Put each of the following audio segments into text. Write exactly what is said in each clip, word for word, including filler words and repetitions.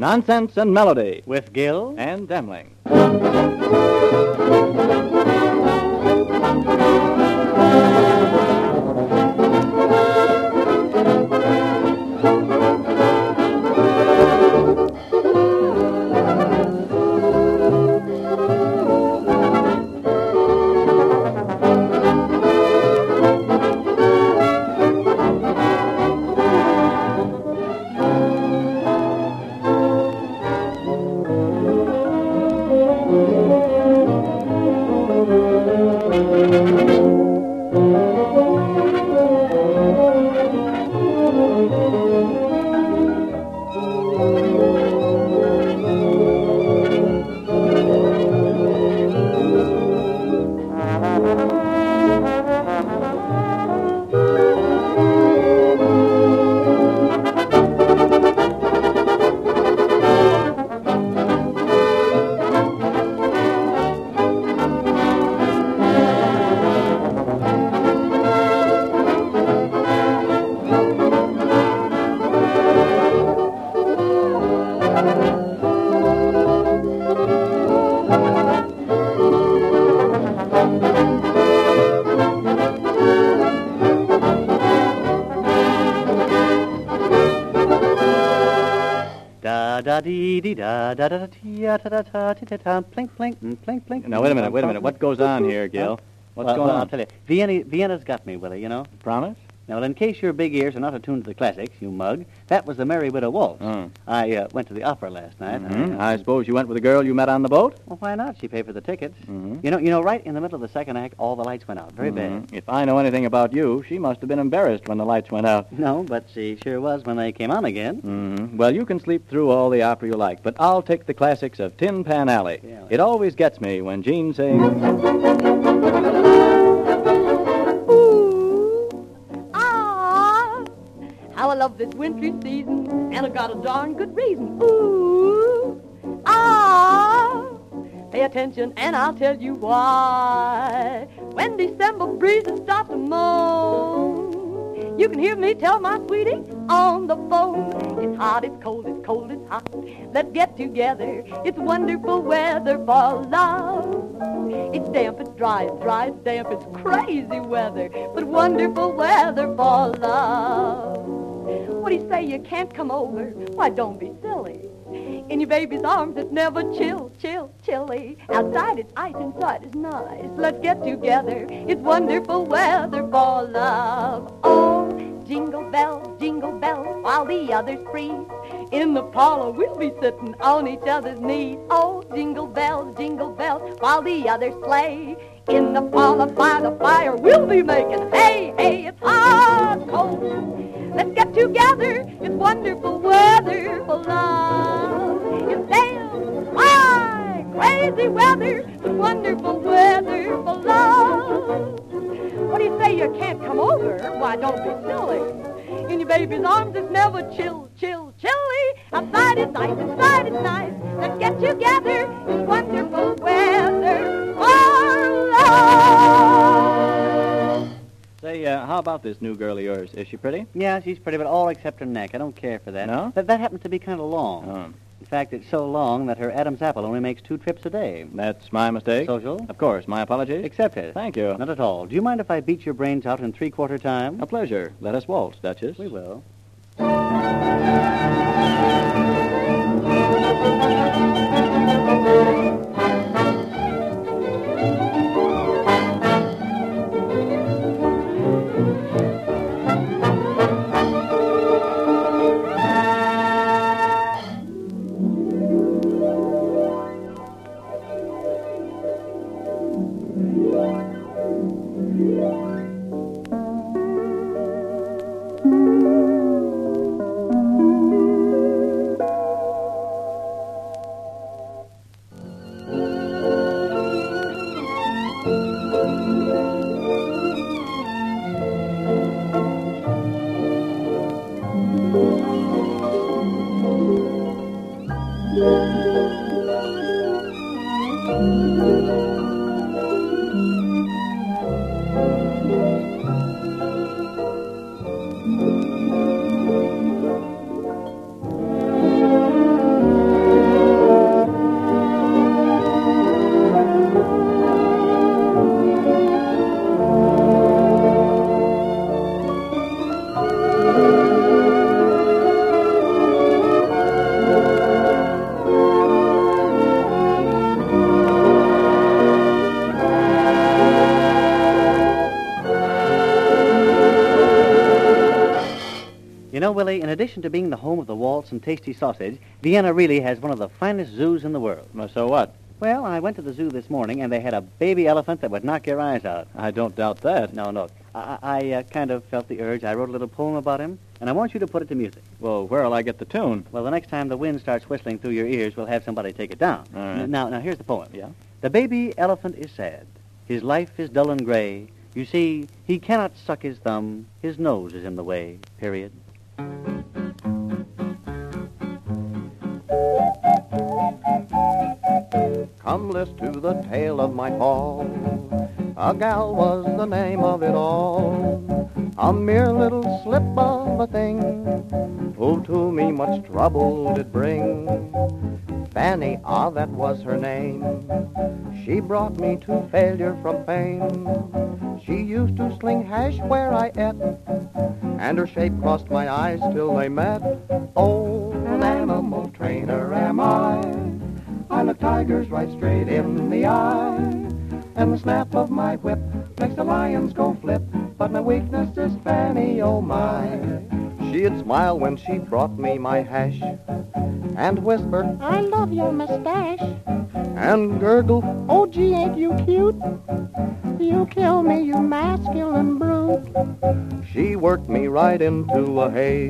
Nonsense and Melody with Gill and Demling. Da dee dee da da da da dee da da da da da plink plink plink plink. Now, wait a minute, wait a minute. What goes on here, Gil? What's well, going well, on? I'll tell you. Vienna, Vienna's got me, Willie, you know. Promise? Now, well, in case your big ears are not attuned to the classics, you mug, that was the Merry Widow Waltz. Oh. I uh, went to the opera last night. Mm-hmm. I suppose you went with the girl you met on the boat? Well, why not? She paid for the tickets. Mm-hmm. You know, you know, right in the middle of the second act, all the lights went out. Very Mm-hmm. bad. If I know anything about you, she must have been embarrassed when the lights went out. No, but she sure was when they came on again. Mm-hmm. Well, you can sleep through all the opera you like, but I'll take the classics of Tin Pan Alley. Yeah, well. It always gets me when Gene sings... How I love this wintry season, and I got a darn good reason. Ooh, ah, pay attention, and I'll tell you why. When December breezes start to moan, you can hear me tell my sweetie on the phone. It's hot, it's cold, it's cold, it's hot. Let's get together. It's wonderful weather for love. It's damp, it's dry, it's dry, it's damp, it's crazy weather, but wonderful weather for love. What do you say you can't come over? Why, don't be silly. In your baby's arms, it's never chill, chill, chilly. Outside, it's ice, inside, it's nice. Let's get together. It's wonderful weather for love. Oh, jingle bells, jingle bells, while the others freeze. In the parlor, we'll be sitting on each other's knees. Oh, jingle bells, jingle bells, while the others play. In the parlor by the fire, we'll be making hay, hay. It's hot, cold. Let's get together. It's wonderful weather for love. It's damn, high, crazy weather. It's wonderful weather for love. What do you say you can't come over? Why, don't be silly. In your baby's arms, it's never chill, chill, chilly. Outside it's ice, inside it's nice. Let's get together. It's wonderful weather for love. Say, uh, how about this new girl of yours? Is she pretty? Yeah, she's pretty, but all except her neck. I don't care for that. No? That, that happens to be kind of long. Oh. In fact, it's so long that her Adam's apple only makes two trips a day. That's my mistake. Social? Of course. My apologies. Accepted. Thank you. Not at all. Do you mind if I beat your brains out in three-quarter time? A pleasure. Let us waltz, Duchess. We will. Willie, in addition to being the home of the waltz and tasty sausage, Vienna really has one of the finest zoos in the world. Well, so what? Well, I went to the zoo this morning, and they had a baby elephant that would knock your eyes out. I don't doubt that. No, no. I, I uh, kind of felt the urge. I wrote a little poem about him, and I want you to put it to music. Well, where'll I get the tune? Well, the next time the wind starts whistling through your ears, we'll have somebody take it down. All right. Now, now, here's the poem. Yeah? The baby elephant is sad. His life is dull and gray. You see, he cannot suck his thumb. His nose is in the way, period. Come list to the tale of my fall. A gal was the name of it all. A mere little slip of a thing, who to me much trouble did bring. Fanny, ah, that was her name. She brought me to failure from fame. She used to sling hash where I ate, and her shape crossed my eyes till they met. Oh, an animal trainer am I. I look tigers right straight in the eye, and the snap of my whip makes the lions go flip. But my weakness is Fanny, oh my. She'd smile when she brought me my hash, and whisper, I love your mustache. and gurgle, Oh, gee, ain't you cute? You kill me, you masculine brute. she worked me right into a haze,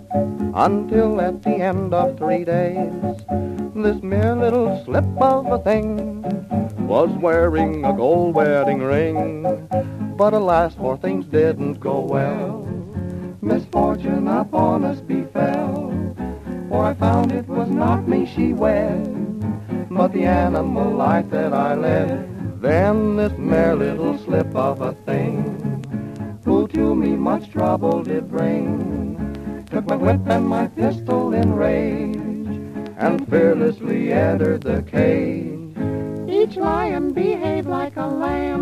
until at the end of three days, this mere little slip of a thing was wearing a gold wedding ring. But alas, for things didn't go well. Misfortune upon us befell, for I found it was not me she wed, but the animal life that I led. Then this mere little slip of a thing, who to me much trouble did bring, took my whip and my pistol in rage, and fearlessly entered the cage. Each lion behaved like a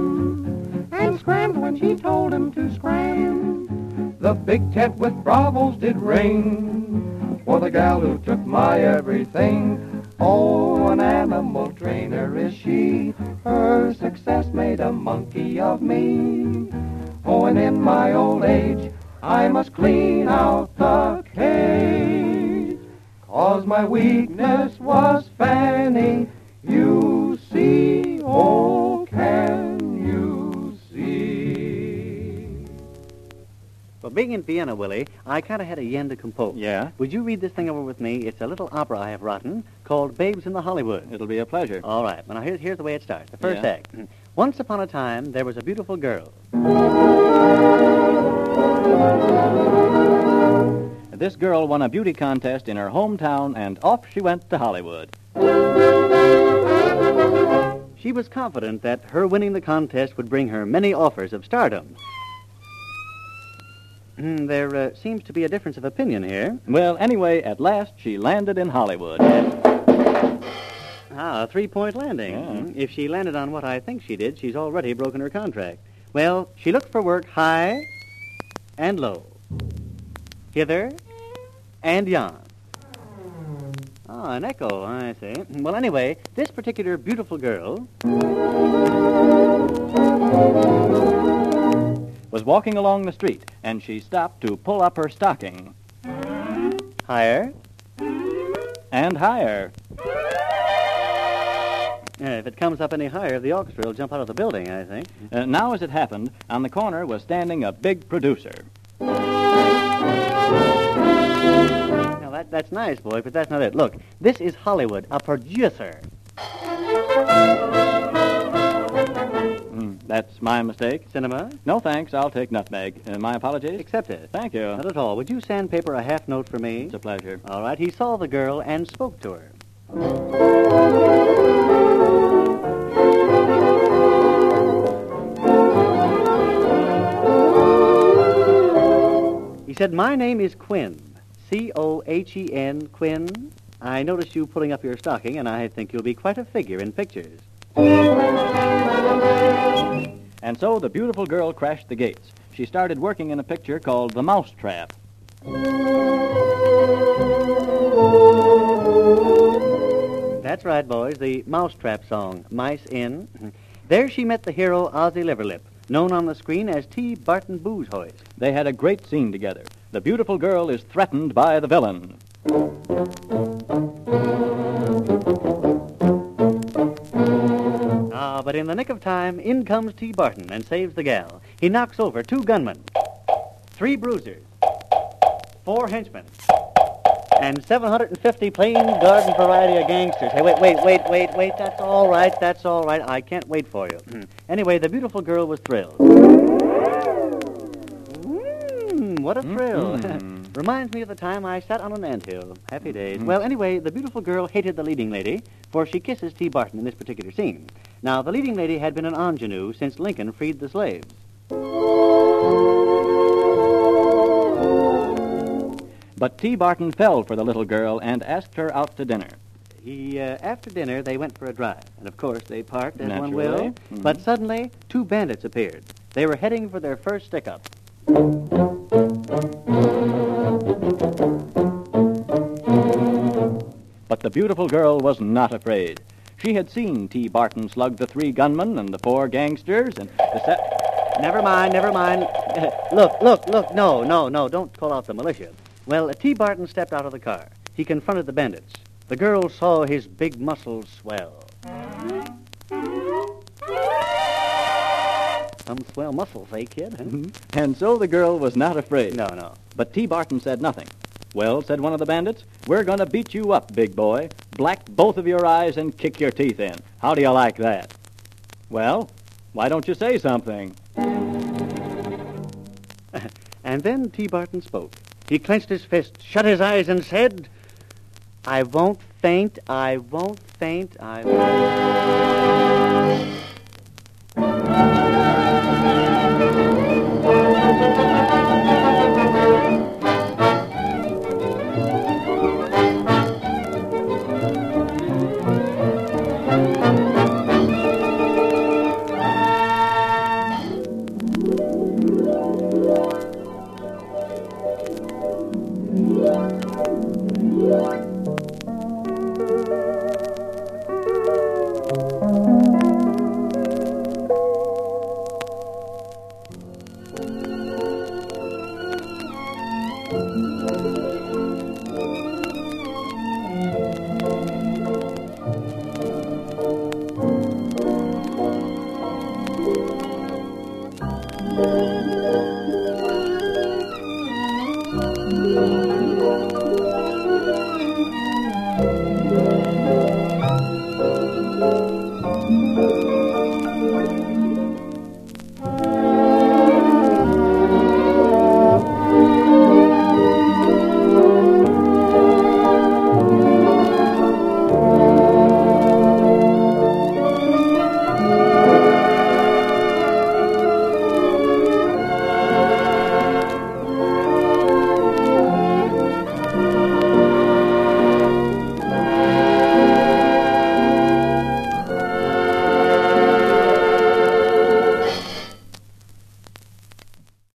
lamb, and scrammed when she told him to scram. The big tent with bravos did ring, for the gal who took my everything. Oh, an animal trainer is she. Her success made a monkey of me. Oh, and in my old age, I must clean out the cage, 'cause my weakness was Fanny, you see. Oh, can you see? Well, being in Vienna, Willie, I kind of had a yen to compose. Yeah? Would you read this thing over with me? It's a little opera I have written called Babes in the Hollywood. It'll be a pleasure. All right. Well, now here's, here's the way it starts. The first Yeah. act. Once upon a time, there was a beautiful girl. This girl won a beauty contest in her hometown, and off she went to Hollywood. She was confident that her winning the contest would bring her many offers of stardom. Hmm, there uh, seems to be a difference of opinion here. Well, anyway, at last she landed in Hollywood. Ah, a three-point landing. Yeah. Hmm, If she landed on what I think she did, she's already broken her contract. Well, she looked for work high and low, hither and yon. Ah, an echo, I see. Well, anyway, this particular beautiful girl Was walking along the street, and she stopped to pull up her stocking. higher. And higher. Yeah, if it comes up any higher, the orchestra will jump out of the building, I think. Uh, now, as it happened, on the corner was standing a big producer. Now, that, that's nice, boy, but that's not it. Look, this is Hollywood, a producer. Mm, that's my mistake. Cinema? No, thanks. I'll take nutmeg. Uh, my apologies. Accept it. Thank you. Not at all. Would you sandpaper a half note for me? It's a pleasure. All right. He saw the girl and spoke to her. He said, my name is Quinn, C O H E N, Quinn. I noticed you pulling up your stocking, and I think you'll be quite a figure in pictures. And so the beautiful girl crashed the gates. She started working in a picture called The Mousetrap. That's right, boys, the Mousetrap song, Mice In. There she met the hero Ozzie Liverlip, known on the screen as T. Barton Boozehoist. They had a great scene together. The beautiful girl is threatened by the villain. Ah, but in the nick of time, in comes T. Barton and saves the gal. He knocks over two gunmen, three bruisers, four henchmen, and seven hundred fifty plain garden variety of gangsters. Hey, wait, wait, wait, wait, wait. That's all right. That's all right. I can't wait for you. Anyway, the beautiful girl was thrilled. Mm, what a thrill. Mm-hmm. Reminds me of the time I sat on an anthill. Happy days. Well, anyway, the beautiful girl hated the leading lady, for she kisses T. Barton in this particular scene. Now, the leading lady had been an ingenue since Lincoln freed the slaves. But T. Barton fell for the little girl and asked her out to dinner. He, uh, after dinner, they went for a drive. And, of course, they parked, as one Naturally. will. Mhm. But suddenly, two bandits appeared. They were heading for their first stick-up. But the beautiful girl was not afraid. She had seen T. Barton slug the three gunmen and the four gangsters and the se- Never mind, never mind. look, look, look. No, no, no. Don't call out the militia. Well, T. Barton stepped out of the car. He confronted the bandits. The girl saw his big muscles swell. Some swell muscles, eh, kid? Huh? And so the girl was not afraid. No, no. But T. Barton said nothing. Well, said one of the bandits, we're going to beat you up, big boy. Black both of your eyes and kick your teeth in. How do you like that? Well, why don't you say something? And then T. Barton spoke. He clenched his fist, shut his eyes, and said, I won't faint, I won't faint, I won't...